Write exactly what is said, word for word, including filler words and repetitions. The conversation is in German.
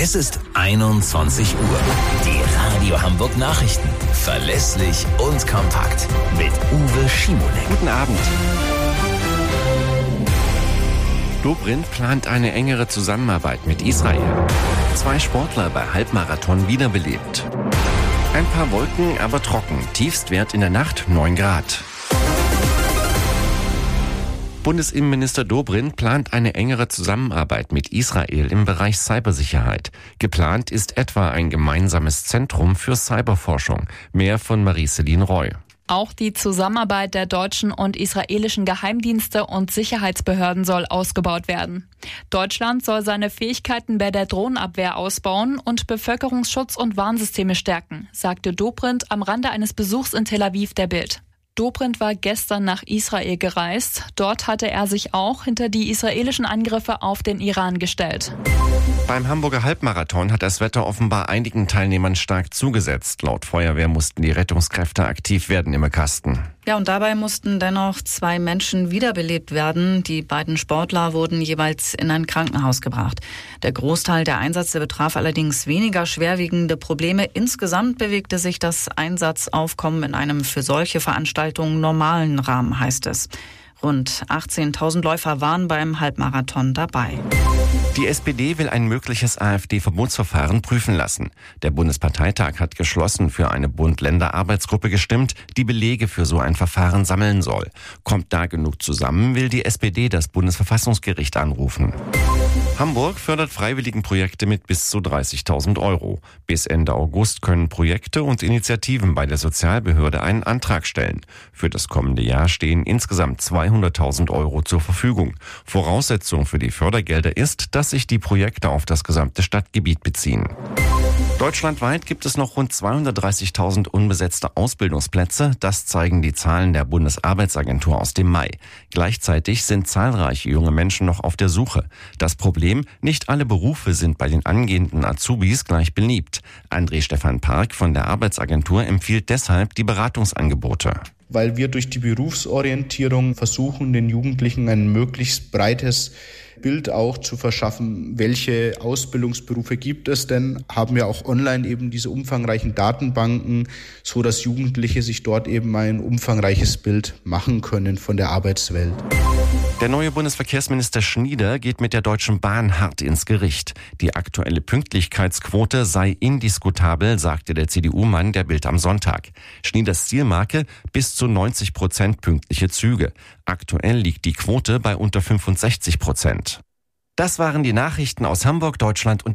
Es ist einundzwanzig Uhr. Die Radio Hamburg Nachrichten. Verlässlich und kompakt. Mit Uwe Schimonek. Guten Abend. Dobrindt plant eine engere Zusammenarbeit mit Israel. Zwei Sportler bei Halbmarathon wiederbelebt. Ein paar Wolken, aber trocken. Tiefstwert in der Nacht neun Grad. Bundesinnenminister Dobrindt plant eine engere Zusammenarbeit mit Israel im Bereich Cybersicherheit. Geplant ist etwa ein gemeinsames Zentrum für Cyberforschung. Mehr von Marie-Céline Roy. Auch die Zusammenarbeit der deutschen und israelischen Geheimdienste und Sicherheitsbehörden soll ausgebaut werden. Deutschland soll seine Fähigkeiten bei der Drohnenabwehr ausbauen und Bevölkerungsschutz und Warnsysteme stärken, sagte Dobrindt am Rande eines Besuchs in Tel Aviv der Bild. Dobrindt war gestern nach Israel gereist. Dort hatte er sich auch hinter die israelischen Angriffe auf den Iran gestellt. Beim Hamburger Halbmarathon hat das Wetter offenbar einigen Teilnehmern stark zugesetzt. Laut Feuerwehr mussten die Rettungskräfte aktiv werden im Kasten. Ja, und dabei mussten dennoch zwei Menschen wiederbelebt werden. Die beiden Sportler wurden jeweils in ein Krankenhaus gebracht. Der Großteil der Einsätze betraf allerdings weniger schwerwiegende Probleme. Insgesamt bewegte sich das Einsatzaufkommen in einem für solche Veranstaltungen normalen Rahmen, heißt es. Rund achtzehntausend Läufer waren beim Halbmarathon dabei. Die S P D will ein mögliches AfD-Verbotsverfahren prüfen lassen. Der Bundesparteitag hat geschlossen für eine Bund-Länder-Arbeitsgruppe gestimmt, die Belege für so ein Verfahren sammeln soll. Kommt da genug zusammen, will die S P D das Bundesverfassungsgericht anrufen. Hamburg fördert Freiwilligenprojekte mit bis zu dreißigtausend Euro. Bis Ende August können Projekte und Initiativen bei der Sozialbehörde einen Antrag stellen. Für das kommende Jahr stehen insgesamt zweihunderttausend Euro zur Verfügung. Voraussetzung für die Fördergelder ist, dass sich die Projekte auf das gesamte Stadtgebiet beziehen. Deutschlandweit gibt es noch rund zweihundertdreißigtausend unbesetzte Ausbildungsplätze. Das zeigen die Zahlen der Bundesarbeitsagentur aus dem Mai. Gleichzeitig sind zahlreiche junge Menschen noch auf der Suche. Das Problem, nicht alle Berufe sind bei den angehenden Azubis gleich beliebt. André Stefan Park von der Arbeitsagentur empfiehlt deshalb die Beratungsangebote. Weil wir durch die Berufsorientierung versuchen, den Jugendlichen ein möglichst breites Bild auch zu verschaffen, welche Ausbildungsberufe gibt es denn, haben wir auch online eben diese umfangreichen Datenbanken, so dass Jugendliche sich dort eben ein umfangreiches Bild machen können von der Arbeitswelt. Der neue Bundesverkehrsminister Schnieder geht mit der Deutschen Bahn hart ins Gericht. Die aktuelle Pünktlichkeitsquote sei indiskutabel, sagte der C D U-Mann der Bild am Sonntag. Schnieders Zielmarke bis zu neunzig Prozent pünktliche Züge. Aktuell liegt die Quote bei unter fünfundsechzig Prozent. Das waren die Nachrichten aus Hamburg, Deutschland und